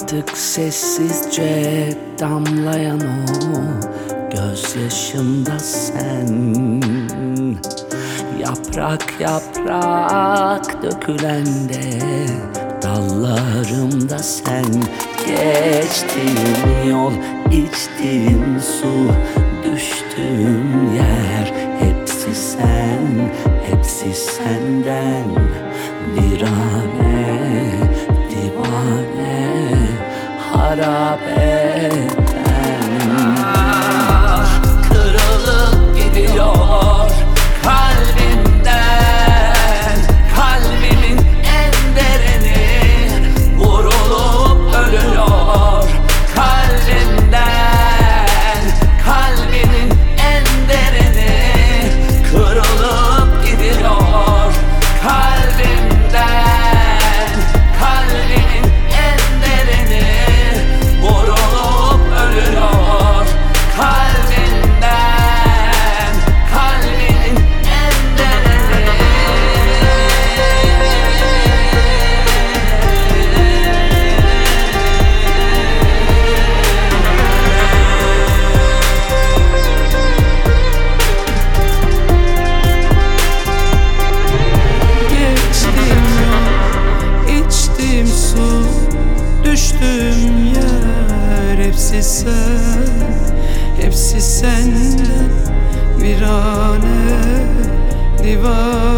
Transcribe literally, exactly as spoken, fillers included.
Artık sessizce damlayan o gözyaşımda sen. Yaprak yaprak dökülende dallarımda sen. Geçtiğim yol, içtiğim su, düştüğüm yer, hepsi sen, hepsi senden. Virane, divane, harabe ben. Kırılıp gidiyor kalbimden, kalbimin en derini vurulup ölüyor kalbimden, kalbimin en derini kırılıp gidiyor kalbimden, kalbimin en derini vurulup ölüyor kalbimden, kalbimin en derini. Geçtiğim yol, içtiğim su, düştüğüm yer, hepsi sen, hepsi senden. Virane, divane,